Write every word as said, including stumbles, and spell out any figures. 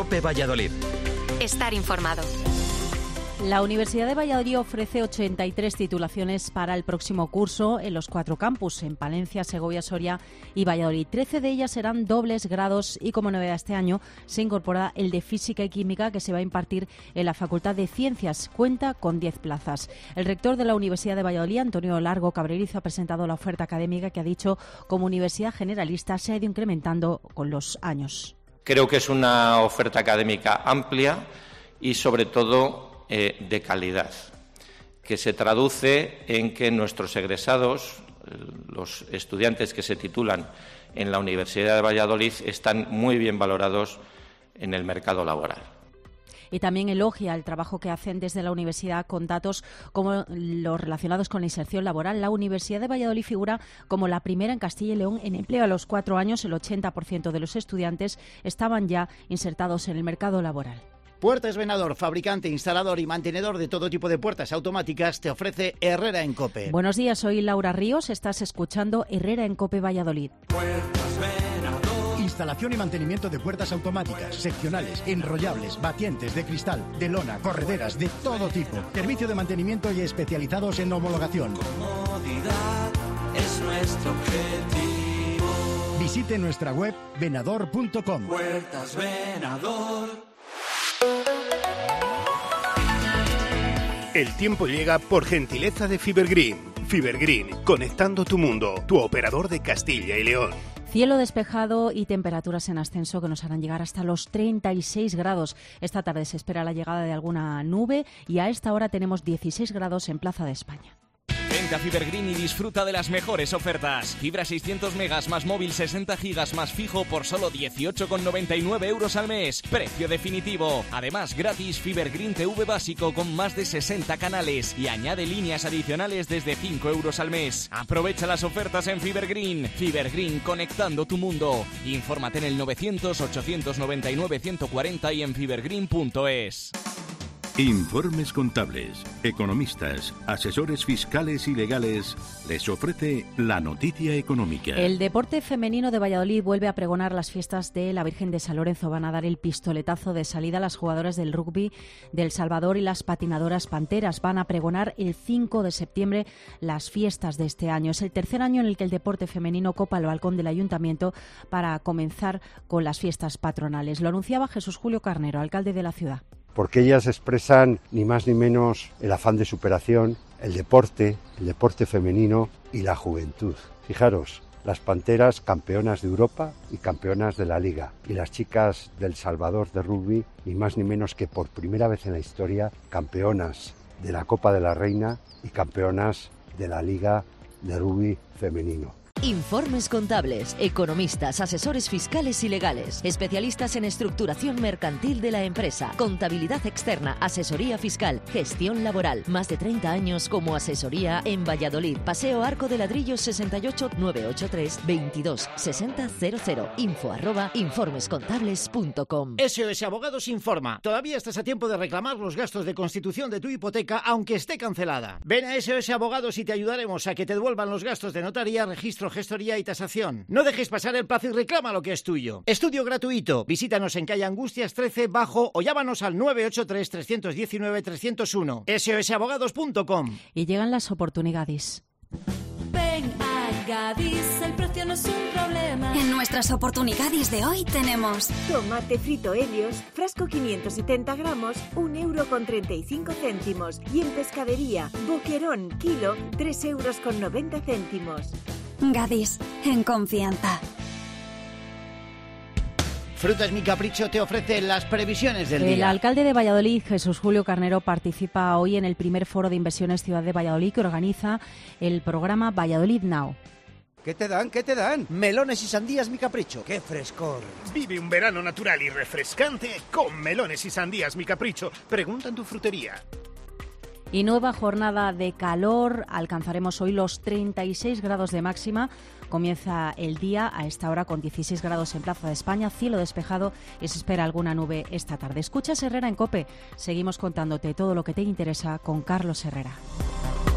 COPE Valladolid. Estar informado. La Universidad de Valladolid ofrece ochenta y tres titulaciones para el próximo curso en los cuatro campus, en Palencia, Segovia, Soria y Valladolid. trece de ellas serán dobles grados y, como novedad este año, se incorpora el de Física y Química, que se va a impartir en la Facultad de Ciencias. Cuenta con diez plazas. El rector de la Universidad de Valladolid, Antonio Largo Cabrerizo, ha presentado la oferta académica que, ha dicho, como universidad generalista se ha ido incrementando con los años. Creo que es una oferta académica amplia y, sobre todo, Eh, de calidad, que se traduce en que nuestros egresados, los estudiantes que se titulan en la Universidad de Valladolid, están muy bien valorados en el mercado laboral. Y también elogia el trabajo que hacen desde la universidad con datos como los relacionados con la inserción laboral. La Universidad de Valladolid figura como la primera en Castilla y León en empleo. A los cuatro años, el ochenta por ciento de los estudiantes estaban ya insertados en el mercado laboral. Puertas Venador, fabricante, instalador y mantenedor de todo tipo de puertas automáticas, te ofrece Herrera en COPE. Buenos días, soy Laura Ríos, estás escuchando Herrera en COPE Valladolid. Puertas Venador. Instalación y mantenimiento de puertas automáticas, seccionales, enrollables, batientes de cristal, de lona, correderas, de todo tipo. Servicio de mantenimiento y especializados en homologación. Comodidad es nuestro objetivo. Visite nuestra web venador punto com. Puertas Venador. El tiempo llega por gentileza de Fibergreen. Fibergreen, conectando tu mundo, tu operador de Castilla y León. Cielo despejado y temperaturas en ascenso que nos harán llegar hasta los treinta y seis grados. Esta tarde se espera la llegada de alguna nube y a esta hora tenemos dieciséis grados en Plaza de España. Vente a Fibergreen y disfruta de las mejores ofertas. Fibra seiscientos megas más móvil sesenta gigas más fijo por solo dieciocho con noventa y nueve euros al mes. Precio definitivo. Además, gratis Fibergreen T V básico con más de sesenta canales y añade líneas adicionales desde cinco euros al mes. Aprovecha las ofertas en Fibergreen. Fibergreen, conectando tu mundo. Infórmate en el novecientos, ochocientos noventa y nueve, ciento cuarenta y en fibergreen punto es. Informes Contables, economistas, asesores fiscales y legales les ofrece la noticia económica. El deporte femenino de Valladolid vuelve a pregonar las fiestas de la Virgen de San Lorenzo. Van a dar el pistoletazo de salida a las jugadoras del rugby del Salvador y las patinadoras Panteras. Van a pregonar el cinco de septiembre las fiestas de este año. Es el tercer año en el que el deporte femenino copa el balcón del Ayuntamiento para comenzar con las fiestas patronales. Lo anunciaba Jesús Julio Carnero, alcalde de la ciudad. Porque ellas expresan ni más ni menos el afán de superación, el deporte, el deporte femenino y la juventud. Fijaros, las Panteras campeonas de Europa y campeonas de la Liga, y las chicas del Salvador de rugby ni más ni menos que por primera vez en la historia campeonas de la Copa de la Reina y campeonas de la Liga de rugby femenino. Informes contables, economistas, asesores fiscales y legales, especialistas en estructuración mercantil de la empresa, contabilidad externa, asesoría fiscal, gestión laboral. Más de treinta años como asesoría en Valladolid. Paseo Arco de Ladrillos sesenta y ocho, novecientos ochenta y tres, veintidós sesenta cero cero. Info arroba informescontables punto com. S O S Abogados informa. Todavía estás a tiempo de reclamar los gastos de constitución de tu hipoteca aunque esté cancelada. Ven a S O S Abogados y te ayudaremos a que te devuelvan los gastos de notaría, registro, gestoría y tasación. No dejes pasar el plazo y reclama lo que es tuyo. Estudio gratuito. Visítanos en calle Angustias trece bajo o llámanos al nueve ocho tres, tres uno nueve, tres cero uno. S O S abogados punto com. Y llegan las oportunidades. Ven a Gadis, el precio no es un problema. En nuestras oportunidades de hoy tenemos tomate frito Helios, frasco quinientos setenta gramos, un euro con treinta y cinco céntimos. Y en pescadería, boquerón, kilo, tres euros con noventa céntimos. Gadis, en confianza. Frutas Mi Capricho te ofrece las previsiones del día. El alcalde de Valladolid, Jesús Julio Carnero, participa hoy en el primer foro de inversiones Ciudad de Valladolid que organiza el programa Valladolid Now. ¿Qué te dan? ¿Qué te dan? Melones y sandías Mi Capricho. ¡Qué frescor! Vive un verano natural y refrescante con melones y sandías Mi Capricho. Pregunta en tu frutería. Y nueva jornada de calor, alcanzaremos hoy los treinta y seis grados de máxima. Comienza el día a esta hora con dieciséis grados en Plaza de España, cielo despejado y se espera alguna nube esta tarde. Escuchas Herrera en COPE, seguimos contándote todo lo que te interesa con Carlos Herrera.